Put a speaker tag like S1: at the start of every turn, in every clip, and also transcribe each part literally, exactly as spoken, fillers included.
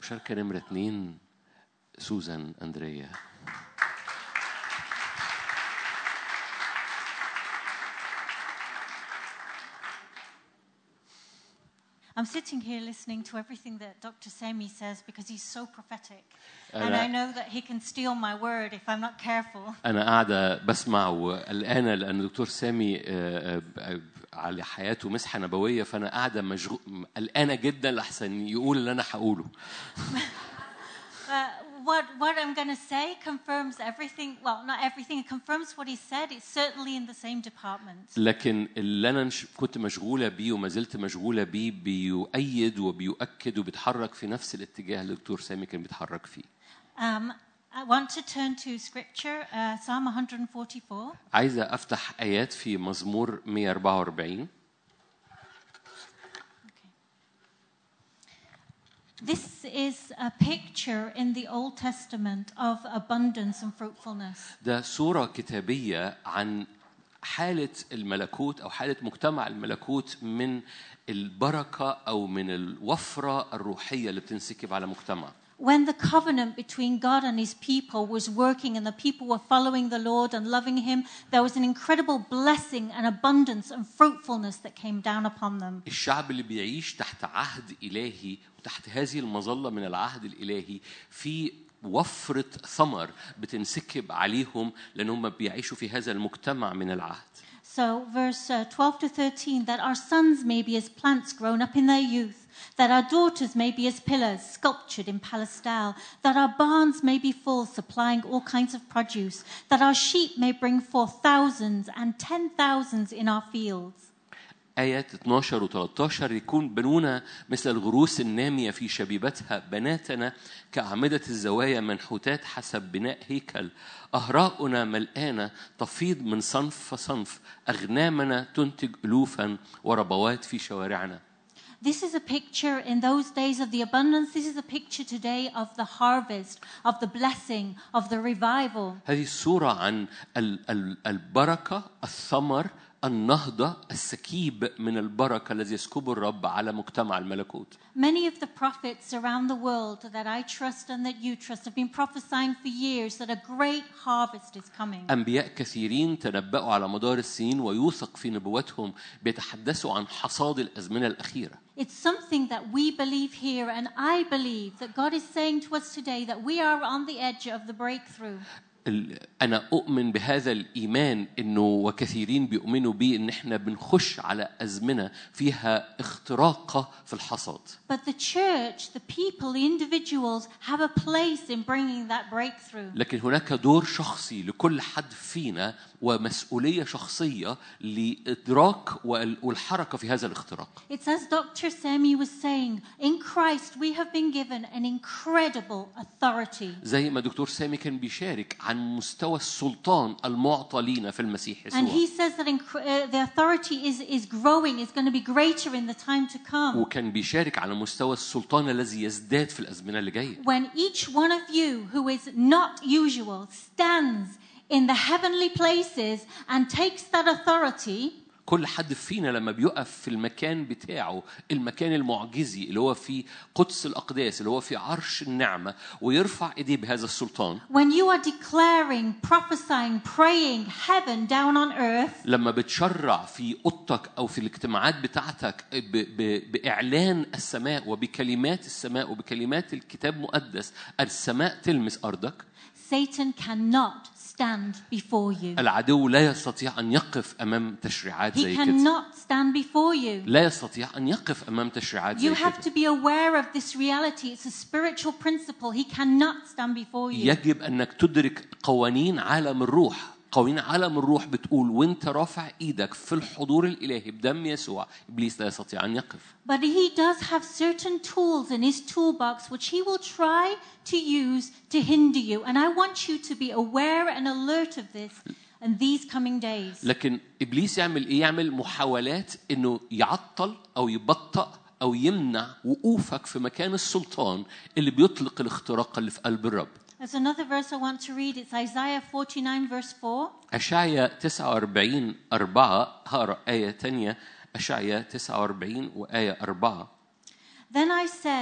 S1: مشاركة نمرة اتنين سوزان أندريا.
S2: I'm sitting here listening to everything that Doctor Semi says because he's so prophetic. And I know that he can steal my word if I'm not careful.
S1: أنا قاعدة بسمع والآن لأن دكتور سامي على حياته مسحة نبوية فأنا قاعدة مشغول الآن جدا لحسن يقول اللي أنا هقوله.
S2: What what I'm going to say confirms everything. Well, not everything. It confirms what he said. It's certainly in the same department.
S1: لكن اللي أنا كنت مشغولة بيه وما زلت مشغولة بيه بيؤيد وبيؤكد وبيتحرك في نفس الاتجاه اللي الدكتور سامي كان بيتحرك فيه.
S2: Um, I want to turn to scripture, uh, Psalm one forty-four.
S1: عايزة أفتح آيات في مزمور مية وأربعة وأربعين.
S2: This is a picture in the Old Testament of abundance and fruitfulness.
S1: ده صورة كتابية عن حالة الملكوت أو حالة مجتمع الملكوت من البركة أو من الوفرة الروحية اللي بتنسكب على مجتمع.
S2: When the covenant between God and his people was working and the people were following the Lord and loving him, there was an incredible blessing and abundance and fruitfulness that came down upon them.
S1: الشعب اللي بيعيش تحت عهد إلهي وتحت هذه المظلة من العهد الإلهي في وفرة ثمر بتنسكب عليهم لأنهم بيعيشوا في هذا المجتمع من العهد.
S2: So verse uh, twelve to thirteen, that our sons may be as plants grown up in their youth, that our daughters may be as pillars sculptured in Palestine, that our barns may be full, supplying all kinds of produce, that our sheep may bring forth thousands and ten thousands in our fields.
S1: آيات اثناشر وثلاثة يكون بنونا مثل الغروس النامية في شبيبتها، بناتنا كأعمدة الزوايا منحوتات حسب بناء هيكل، أهراؤنا ملآنة تفيض من صنف فصنف، أغنامنا تنتج ألوفا وربوات في شوارعنا.
S2: This is a picture in those days of the abundance. This is a picture today of the harvest, of the blessing, of the revival.
S1: هذه الصورة عن البركة، الثمر، النهضة، السكيب من البركة الذي يسكب الرب على مجتمع الملكوت.
S2: Many of the prophets around the world that I trust and that you trust have been prophesying for years that a great harvest is coming.
S1: أنبياء كثيرين تنبأوا على مدار السنين ويوثق في نبواتهم بيتحدثوا عن حصاد الأزمنة الأخيرة.
S2: It's something that we believe here, and I believe that God is saying to us today that we are on the edge of the breakthrough.
S1: أنا أؤمن بهذا الإيمان إنه وكثيرين بيؤمنوا به إن إحنا بنخش على أزمنة فيها اختراق في الحصاد.
S2: But the church, the people, the individuals have a place in bringing that breakthrough.
S1: لكن هناك دور شخصي لكل حد فينا ومسؤولية شخصية لإدراك والحركة في هذا الاختراق.
S2: It's as Doctor Semi was saying, in Christ we have been given an incredible authority.
S1: زي ما دكتور سامي كان بيشارك عن مستوى السلطان المعطى لينا في المسيح يسوع.
S2: And he says that in, uh, the authority is is growing, is going to be greater in the time to come.
S1: وكان بيشارك على مستوى السلطان الذي يزداد في الأزمنة اللي جاية.
S2: When each one of you who is not usual stands in the heavenly places and takes that authority.
S1: كل حد فينا لما بيقف في المكان بتاعه، المكان المعجزي اللي هو في قدس الأقداس، اللي هو في عرش النعمة، ويرفع إيديه بهذا السلطان.
S2: When you are declaring, prophesying, praying heaven down on earth.
S1: لما بتشرع في أوضتك أو في الاجتماعات بتاعتك ب- ب- بإعلان السماء وبكلمات السماء وبكلمات الكتاب المقدس، السماء تلمس أرضك.
S2: Satan cannot stand before you.
S1: العدو لا يستطيع أن يقف أمام تشريعات زي
S2: He
S1: كده.
S2: cannot stand before you.
S1: لا يستطيع أن يقف أمام تشريعات زي
S2: You have to
S1: كده.
S2: be aware of this reality. It's a spiritual principle. He cannot stand before you.
S1: يجب أنك تدرك قوانين عالم الروح. قوانين عالم الروح بتقول وانت رافع ايدك في الحضور الإلهي بدم يسوع إبليس لا يستطيع أن يقف.
S2: But he does have certain tools in his toolbox which he will try to use to hinder you. And I want you to be aware and alert of this in these coming days.
S1: لكن إبليس يعمل إيه؟ يعمل محاولات إنه يعطل أو يبطئ أو يمنع وقوفك في مكان السلطان اللي بيطلق الاختراق اللي في قلب الرب.
S2: There's another verse I want to read. It's Isaiah forty-nine verse four.
S1: أشعيا تسعة وأربعين أربعة. هقرأ آية تانية. أشعيا تسعة وأربعين وآية أربعة.
S2: Then I said,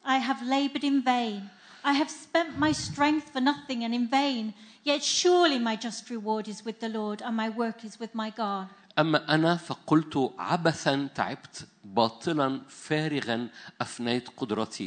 S2: I have labored in vain. I have spent my strength for nothing and in vain. Yet surely my just reward is with the Lord and my work is with my God.
S1: أما أنا فقلت عبثا تعبت باطلا فارغا أفنيت قدرتي.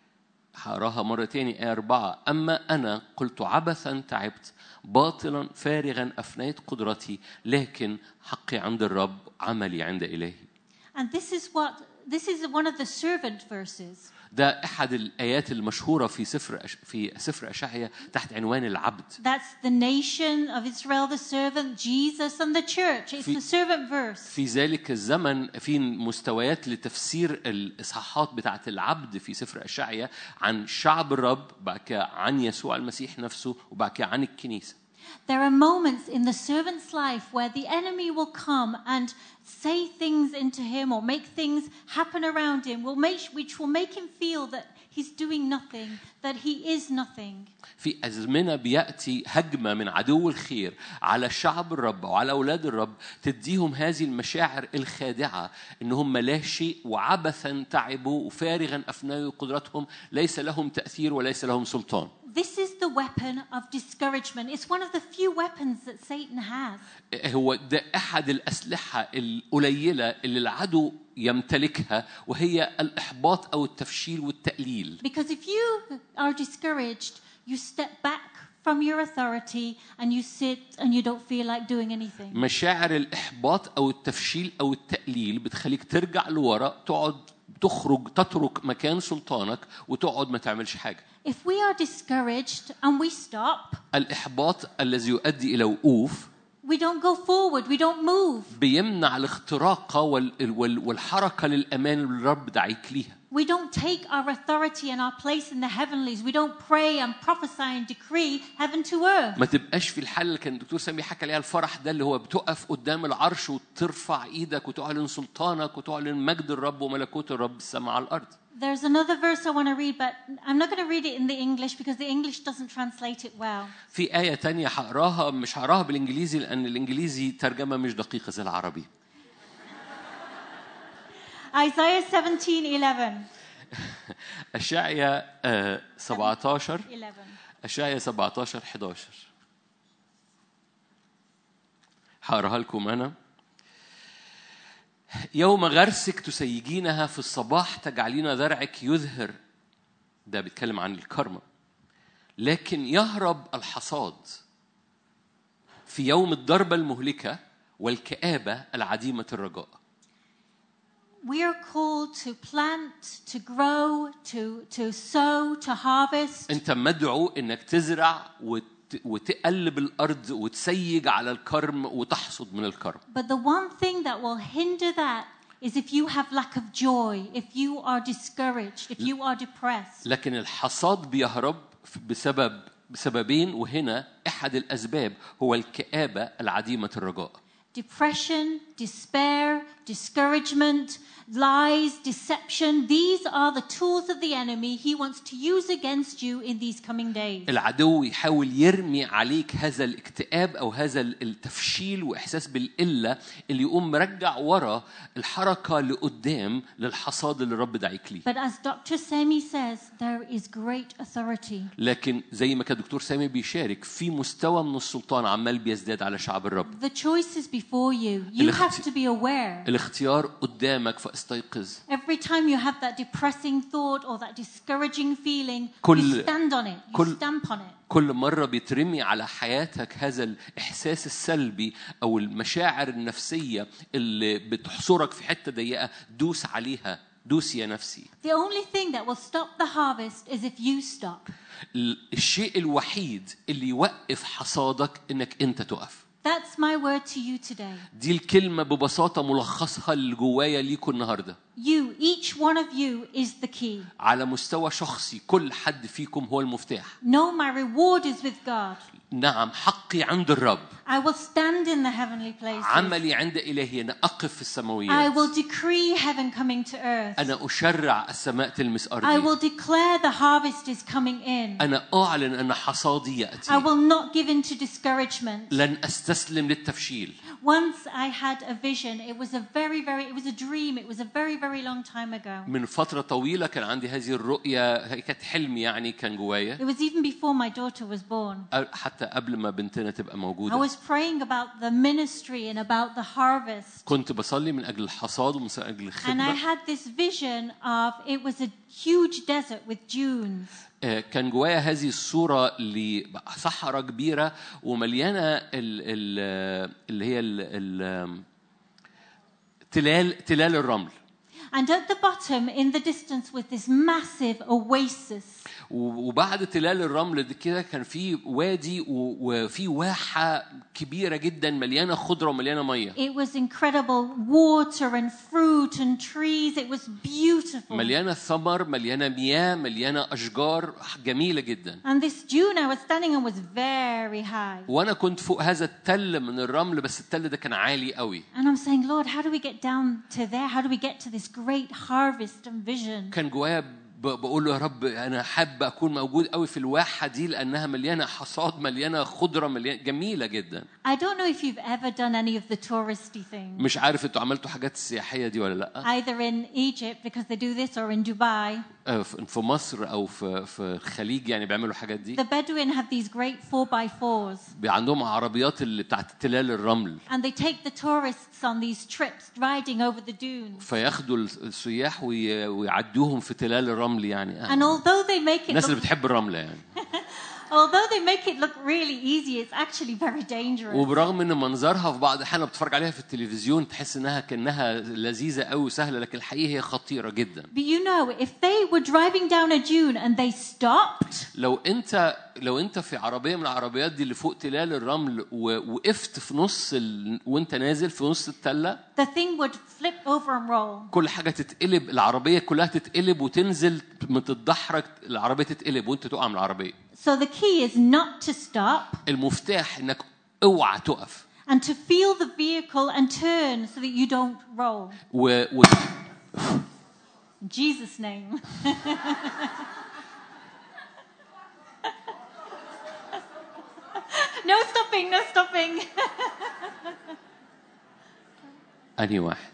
S1: هقراها مرة تاني آية أربعة. أما أنا قلت عبثا تعبت باطلا فارغا أفنيت قدرتي لكن حقي عند الرب عملي عند إلهي.
S2: And this is what this is one of the servant verses.
S1: ده أحد الآيات المشهورة في سفر في سفر أشعيا تحت عنوان العبد.
S2: That's the nation of Israel, the servant, Jesus, and the church. It's the servant verse.
S1: في ذلك الزمن في مستويات لتفسير الإصحاحات بتاعت العبد في سفر أشعيا عن شعب الرب، بعد كده عن يسوع المسيح نفسه، وبعد كده عن الكنيسة.
S2: There are moments in the servant's life where the enemy will come and say things into him or make things happen around him, will make, which will make him feel that he's doing nothing, that he is nothing.
S1: في أزمنة بيأتي هجمة من عدو الخير على شعب الرب وعلى أولاد الرب تديهم هذه المشاعر الخادعة إنهم لا شيء وعبثا تعبوا وفارغا أفنوا قدرتهم، ليس لهم تأثير وليس لهم سلطان.
S2: This is the weapon of discouragement. It's one of the few weapons that Satan has.
S1: هو ده أحد الأسلحة القليلة اللي العدو يمتلكها، وهي الإحباط أو التفشيل والتقليل.
S2: Because if you are discouraged, you step back from your authority and you sit and you don't feel like doing anything.
S1: مشاعر الإحباط أو التفشيل أو التقليل بتخليك ترجع لورا، تقعد تخرج تترك مكان سلطانك وتقعد ما تعملش حاجة.
S2: If we are discouraged and we stop,
S1: الإحباط الذي يؤدي إلى وقوف،
S2: we don't go forward, we don't move.
S1: بيمنع الاختراق والحركة للأمان اللي الرب دعيك ليها.
S2: We don't take our authority and our place in the heavenlies. We don't pray and prophesy and decree heaven to earth.
S1: ما تبقاش في الحالة اللي كان الدكتور سامي حكى عليها الفرح ده، اللي هو بتقف قدام العرش وترفع ايدك وتعلن سلطانك وتعلن مجد الرب وملكوت الرب السماء على الأرض.
S2: There's another verse I want to read, but I'm not going to read it in the English because the English doesn't translate it well.
S1: في آية تانية هقراها، مش هقراها بالإنجليزي لأن الإنجليزي ترجمة مش دقيقة زي العربي.
S2: Isaiah seventeen eleven.
S1: أشعيا سبعة عشر أشعيا سبعة عشر إحدى عشر. هقراها لكم أنا. يوم غرسك تسيجينها في الصباح تجعلين ذرعك يظهر. ده بيتكلم عن الكرمة. لكن يهرب الحصاد في يوم الضربة المهلكة والكآبة العديمة الرجاء.
S2: We are called to plant, to grow, to to sow, to harvest.
S1: أنت مدعو إنك تزرع وت وتقلب الأرض وتسيج على الكرم وتحصد من الكرم.
S2: But the one thing that will hinder that is if you have lack of joy, if you are discouraged, if you are depressed.
S1: لكن الحصاد بيهرب بسبب بسببين، وهنا أحد الأسباب هو الكآبة العديمة الرجاء.
S2: Depression, despair, discouragement, lies, deception, these are the tools of the enemy he wants to use against you in these coming days.
S1: العدو يحاول يرمي عليك هذا الاكتئاب أو هذا التفشيل وإحساس بالقلة اللي يقوم مرجع ورا الحركة لقدام للحصاد اللي الرب دعيك ليه.
S2: But as Doctor Sami says, there is great authority.
S1: لكن زي ما كان دكتور سامي بيشارك، في مستوى من السلطان عمال بيزداد على شعب الرب.
S2: The choice is before you. You have to be aware.
S1: الاختيار قدامك فاستيقظ.
S2: Every time you have that depressing thought or that discouraging feeling,
S1: كل
S2: you stand on it. You
S1: كل
S2: stamp on it.
S1: كل مرة بيترمي على حياتك هذا الإحساس السلبي أو المشاعر النفسية اللي بتحصرك في حتة ضيقة، دوس عليها، دوس يا نفسي.
S2: The only thing that will stop the harvest is if you stop.
S1: الشيء الوحيد اللي يوقف حصادك إنك أنت تقف.
S2: That's my word to you today.
S1: دي الكلمة ببساطة ملخصها اللي جوايا ليكم النهاردة.
S2: You, each one of you is the key.
S1: على مستوى شخصي كل حد فيكم هو المفتاح.
S2: No, my reward is with God.
S1: نعم حقي عند الرب.
S2: I will stand in the heavenly places.
S1: عملي عند إلهي. أنا أقف في السماويات.
S2: I will decree heaven coming to earth.
S1: أنا أشرع السماء تلمس أرضي.
S2: I will declare the harvest is coming in.
S1: أنا أعلن أن حصادي يأتي.
S2: I will not give in to discouragement.
S1: لن أستسلم للتفشيل.
S2: Once I had a vision. It was a very, very, it was a dream. It was a very, very long time ago.
S1: من فترة طويلة كان عندي هذه الرؤية. هي كانت حلم يعني كان جوايا.
S2: It was even before my daughter was born.
S1: حتى قبل ما بنتنا تبقى موجودة.
S2: I was praying about the ministry and about the harvest.
S1: كنت بصلي من أجل الحصاد ومن أجل الخدمة.
S2: And I had this vision of it was a huge desert with dunes.
S1: كان جوايا هذه الصورة لصحراء كبيرة ومليانة اللي هي تلال تلال الرمل.
S2: And at the bottom, in the distance, was this massive oasis.
S1: وبعد تلال الرمل دي كده كان في وادي وفي واحة كبيرة جدا مليانة خضرة ومليانة مية.
S2: It was incredible water and fruit and trees. It was beautiful.
S1: مليانة ثمر، مليانة مياه، مليانة أشجار جميلة جدا.
S2: And this dune I was standing on was very high.
S1: وأنا كنت فوق هذا التل من الرمل بس التل ده كان عالي قوي.
S2: And I'm saying, Lord, how do we get down to there? How do we get to this great harvest and vision?
S1: كان جوايا بقول له يا رب أنا حابة أكون موجود قوي في الواحة دي لأنها مليانة حصاد مليانة خضرة مليانة جميلة جدا.
S2: I don't know if you've ever done any of the touristy things.
S1: مش عارف أنتوا عملتوا حاجات السياحية دي ولا لأ.
S2: Either in Egypt because they do this or in Dubai.
S1: في مصر أو في في الخليج يعني بيعملوا حاجات دي.
S2: The Bedouin have these great four by fours.
S1: عندهم عربيات اللي بتاعت تلال الرمل.
S2: And they take the tourists on these trips riding over the dunes.
S1: فياخدوا السياح ويعدوهم في تلال الرمل يعني.
S2: And although they make it
S1: الناس اللي بتحب الرمل يعني.
S2: Although they make it look really easy, it's actually very dangerous.
S1: وبرغم ان منظرها في بعض الاحيان بتتفرج عليها في التلفزيون تحس انها كانها لذيذه قوي وسهله لكن الحقيقه هي خطيره جدا.
S2: But you know, if they were driving down a dune and they stopped.
S1: لو انت لو انت في عربيه من العربيات دي اللي فوق تلال الرمل ووقفت في نص ال... وانت نازل في نص التله.
S2: The thing would flip over and roll.
S1: كل حاجه تتقلب العربيه كلها تتقلب وتنزل متدحرج العربيه تتقلب وانت تقع من العربيه.
S2: So the key is not to stop.
S1: المفتاح انك اوعى تقف.
S2: And to feel the vehicle and turn so that you don't roll.
S1: و, و...
S2: In Jesus' name. No stopping, no stopping.
S1: أنهي واحد؟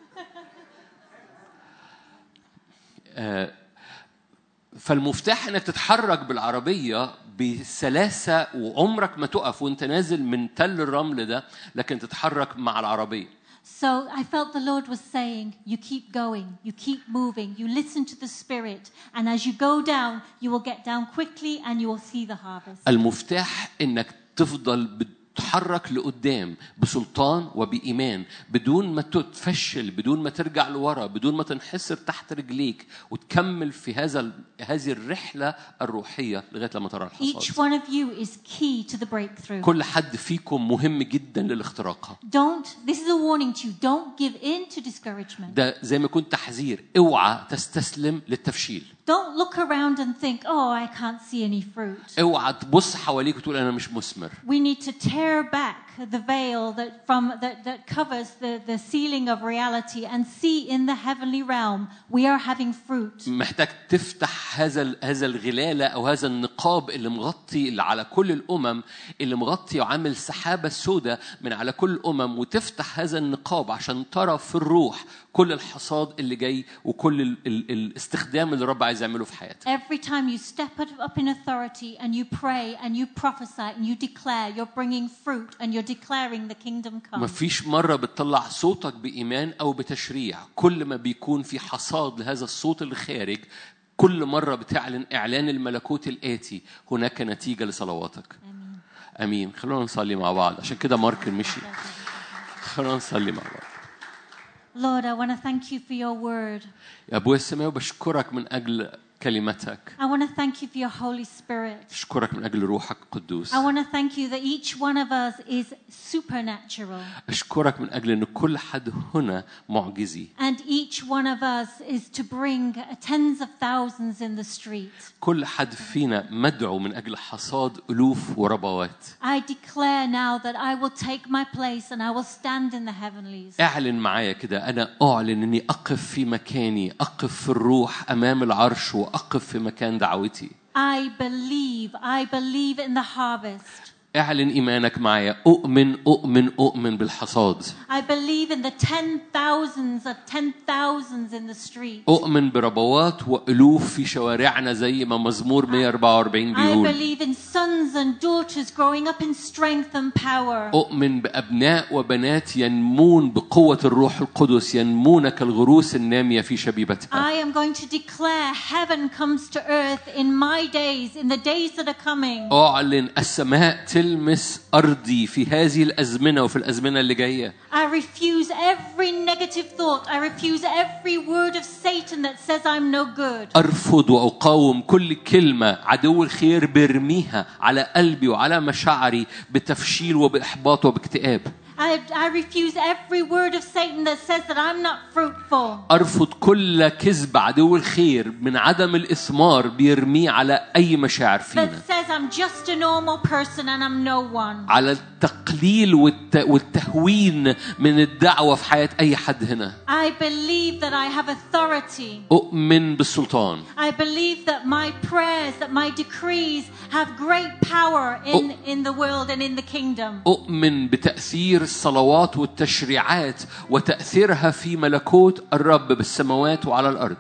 S1: فالمفتاح انك تتحرك بالعربيه بسلاسه وعمرك ما تقف وانت نازل من تل الرمل ده لكن تتحرك مع العربيه.
S2: So I felt the Lord was saying, you keep going, you keep moving, you listen to the Spirit, and as you go down, you will get down quickly and you will see the harvest.
S1: المفتاح انك تفضل تحرك لقدام بسلطان وبإيمان بدون ما تتفشل بدون ما ترجع لورا بدون ما تنحسر تحت رجليك وتكمل في هذا هذه الرحلة الروحية لغاية لما ترى الحصاد.
S2: Each one of you is key to the breakthrough.
S1: كل حد فيكم مهم جدا للاختراق.
S2: Don't. This is a warning to you. Don't give in to discouragement.
S1: ده زي ما كنت تحذير اوعى تستسلم للتفشيل.
S2: Don't look around and think, oh, I can't see any fruit.
S1: اوعى تبص حواليك وتقول أنا مش مثمر.
S2: We need to tear back the veil that from that, that covers the, the ceiling of reality and see in the heavenly realm we are having fruit.
S1: محتاج تفتح هذا هذا الغلالة أو هذا النقاب اللي مغطي اللي على كل الأمم اللي مغطي وعامل سحابة سوداء من على كل الأمم وتفتح هذا النقاب عشان ترى في الروح كل الحصاد اللي جاي وكل ال ال الاستخدام اللي الرب عايز يعمله في حياتك.
S2: Every time you step up in authority and you pray and you prophesy and you declare, you're bringing fruit and you're declaring the kingdom come.
S1: ما فيش مرة بتطلع صوتك بإيمان أو بتشريع. كل ما بيكون في حصاد لهذا الصوت اللي خارج كل مرة بتعلن إعلان الملكوت الآتي هناك نتيجة لصلواتك.
S2: آمين.
S1: آمين. خلونا نصلي مع بعض عشان كده مارك مشي. خلونا نصلي مع بعض.
S2: Lord, I want to thank you for your word.
S1: يا أبويا السماوي بشكرك من أجل كلمتك.
S2: I want to thank you for your Holy Spirit.
S1: أشكرك من أجل روحك القدوس.
S2: I want to thank you that each one of us is supernatural.
S1: أشكرك من أجل أن كل حد هنا معجزي.
S2: And each one of us is to bring tens of thousands in the street.
S1: كل حد فينا مدعو من أجل حصاد ألوف وربوات.
S2: I declare now that I will take my place and I will stand in the heavenlies.
S1: اعلن معايا كده، أنا أعلن أني أقف في مكاني، أقف في الروح أمام العرش وأقف في مكان دعوتي.
S2: I believe, I believe in the harvest.
S1: اعلن إيمانك معايا. أؤمن أؤمن أؤمن بالحصاد.
S2: I believe in the ten thousands of ten thousands in the street.
S1: أؤمن بربوات وألوف في شوارعنا زي ما مزمور مية وأربعة وأربعين بيقول.
S2: I believe in sons and daughters growing up in strength and power.
S1: أؤمن بأبناء وبنات ينمون بقوة الروح القدس، ينمون كالغروس النامية في شبيبتها.
S2: I am going to declare heaven comes to earth in my days, in the days that are coming.
S1: أعلن السماء تلمس أرضي في هذه الأزمنة وفي الأزمنة اللي جاية.
S2: I refuse every negative thought. I refuse every word of Satan that says I'm no good.
S1: أرفض وأقاوم كل كلمة عدو الخير برميها على قلبي وعلى مشاعري بتفشيل وبإحباط وباكتئاب.
S2: I, I refuse every word of Satan that says that I'm not fruitful.
S1: أرفض كل كذب عدو الخير من عدم الإثمار بيرميه على أي مشاعر فينا.
S2: That says I'm just a normal person and I'm no one.
S1: على التقليل والت... والتهوين من الدعوة في حياة أي حد هنا.
S2: I believe that I have authority.
S1: أؤمن بالسلطان.
S2: I believe that my prayers, that my decrees have great power in, in the world and in the kingdom.
S1: أؤمن بتأثير الصلوات والتشريعات وتأثيرها في ملكوت الرب بالسماوات وعلى الأرض.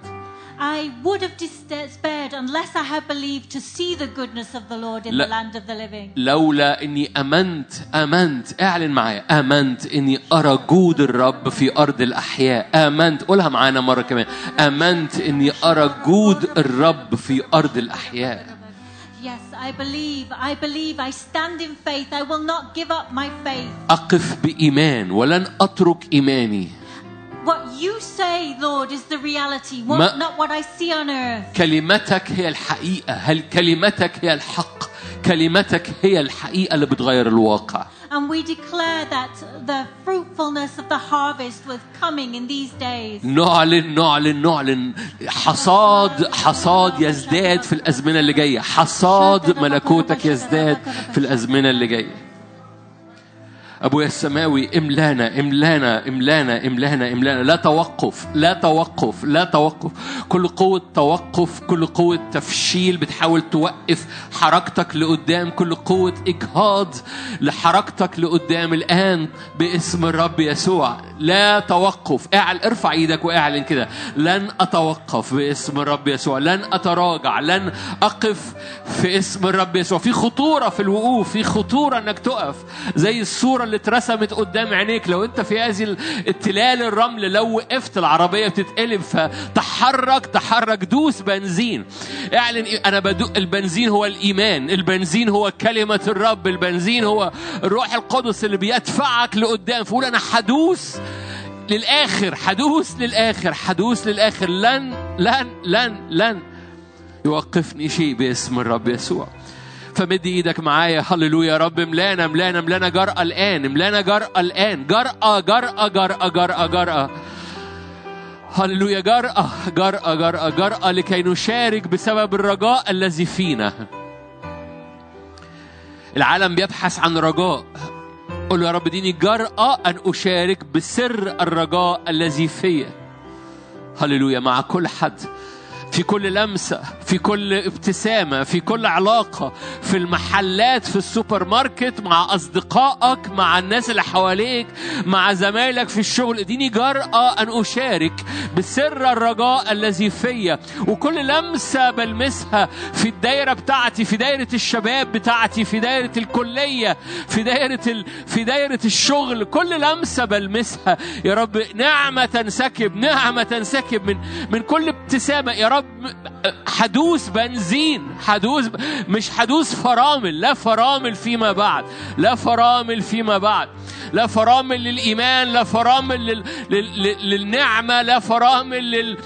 S2: I would have despaired unless I had believed to see the goodness of the Lord in the land of the living.
S1: لولا إني آمنت آمنت اعلن معايا آمنت إني أرى جود الرب في أرض الأحياء. آمنت قولها معانا مرة كمان. آمنت إني أرى جود الرب في أرض الأحياء.
S2: Yes, I believe. I believe. I stand in faith. I will not give up my faith.
S1: أقف بإيمان ولن أترك إيماني.
S2: What you say, Lord, is the reality, what, not what I see on earth.
S1: كلمتك هي الحقيقة. هل كلمتك هي الحق؟ كلمتك هي الحقيقة اللي بتغير الواقع.
S2: And we declare that the fruitfulness of the harvest was coming in these days.
S1: نعلن نعلن نعلن حصاد حصاد يزداد في الأزمنة اللي جاية. حصاد ملكوتك يزداد في الأزمنة اللي جاية. أبويا السماوي املانا املانا املانا املانا املانا. لا توقف لا توقف لا توقف. كل قوة توقف، كل قوة تفشيل بتحاول توقف حركتك لقدام، كل قوة إجهاض لحركتك لقدام الآن باسم الرب يسوع. لا توقف. اعل ارفع ايدك واعلن كده. لن أتوقف باسم الرب يسوع. لن أتراجع. لن أقف في اسم الرب يسوع. في خطورة في الوقوف، في خطورة انك تقف زي الصورة اللي اترسمت قدام عينيك. لو انت في هذه التلال الرمل، لو وقفت العربية بتتقلب، فتحرك تحرك دوس بنزين. اعلن انا بدوق. البنزين هو الإيمان، البنزين هو كلمة الرب، البنزين هو الروح القدس اللي بيدفعك لقدام. فقول انا حدوس للآخر، حدوس للآخر، حدوس للآخر. لن لن لن لن يوقفني شيء باسم الرب يسوع. فمد ايدك معايا. هللويا يا رب. ملانا ملانا ملانا جرأة الآن، ملانا جرأة الآن. جرأة جرأة جرأة جرأة جرأة. هللويا. جرأة جرأة جرأة جرأة لكي نشارك بسبب الرجاء الذي فينا. العالم بيبحث عن رجاء. قل له يا رب ديني جرأة أن أشارك بسر الرجاء الذي فيا. هللويا. مع كل حد، في كل لمسة، في كل ابتسامة، في كل علاقة، في المحلات، في السوبر ماركت، مع أصدقائك، مع الناس اللي حواليك، مع زمايلك في الشغل. اديني جرأة أن أشارك بسر الرجاء الذي فيا. وكل لمسة بلمسها في الدائرة بتاعتي، في دائرة الشباب بتاعتي، في دائرة الكلية، في دائرة ال... في دائرة الشغل، كل لمسة بلمسها يا رب نعمة تنسكب، نعمة تنسكب من من كل ابتسامة يا رب. حدوث بنزين، حدوث مش حدوث فرامل. لا فرامل فيما بعد، لا فرامل فيما بعد، لا فرامل للإيمان، لا فرامل لل... لل... للنعمة، لا فرامل لل...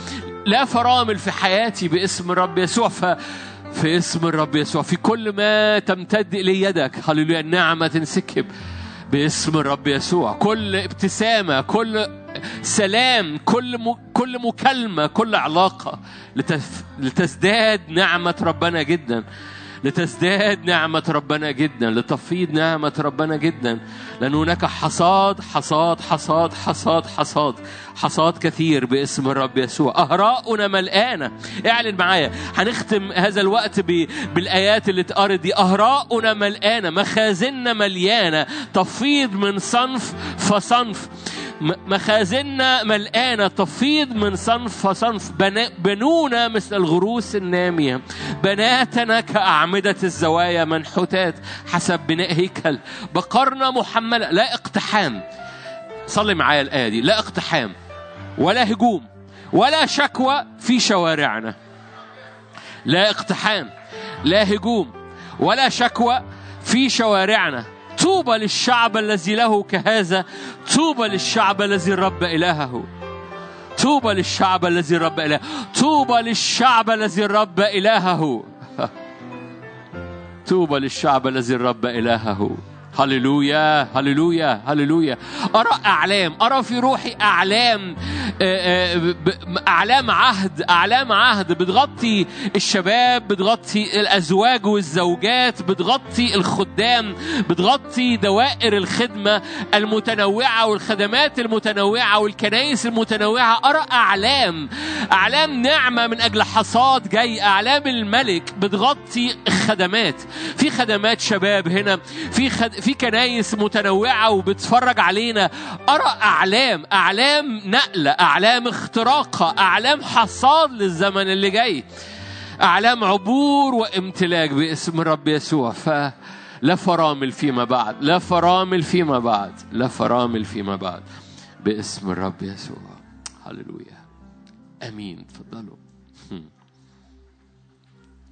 S1: لا فرامل في حياتي باسم الرب يسوع. ف في اسم الرب يسوع في كل ما تمتد إلي يدك هللويا النعمة تنسكب باسم الرب يسوع. كل ابتسامة، كل سلام، كل م... كل مكالمة، كل علاقة لتف... لتزداد نعمة ربنا جدا، لتزداد نعمة ربنا جدا، لتفيض نعمة ربنا جدا، لأن هناك حصاد حصاد حصاد حصاد حصاد حصاد كثير باسم الرب يسوع. أهراؤنا ملآنة. اعلن معايا. هنختم هذا الوقت ب... بالآيات اللي اتقرت دي. أهراؤنا ملآنة، مخازننا مليانة، تفيض من صنف فصنف. مخازننا ملآنة، تفيض من صنف فصنف. بنونا مثل الغروس النامية، بناتنا كأعمدة الزوايا منحوتات حسب بناء هيكل. بقرنا محملة، لا اقتحام. صلي معايا الآية دي. لا اقتحام ولا هجوم ولا شكوى في شوارعنا. لا اقتحام، لا هجوم ولا شكوى في شوارعنا. طوبى للشعب الذي له كهذا، طوبى للشعب الذي الرب إلهه، طوبى للشعب الذي الرب إلهه، طوبى للشعب الذي الرب إلهه، طوبى للشعب الذي الرب إلهه. هللويا هللويا هللويا. أرى أعلام، أرى في روحي أعلام، أعلام عهد، أعلام عهد بتغطي الشباب، بتغطي الأزواج والزوجات، بتغطي الخدام، بتغطي دوائر الخدمة المتنوعة والخدمات المتنوعة والكنائس المتنوعة. أرى أعلام، أعلام نعمة من أجل حصاد جاي، أعلام الملك بتغطي الخدمات. في خدمات شباب هنا، في خد... في كنايس متنوعة وبتفرج علينا. أرى أعلام، أعلام نقلة، أعلام اختراقة، أعلام حصاد للزمن اللي جاي، أعلام عبور وامتلاك باسم الرب يسوع. فلا فرامل فيما بعد، لا فرامل فيما بعد، لا فرامل فيما بعد باسم الرب يسوع. هللويا. أمين. تفضلوا.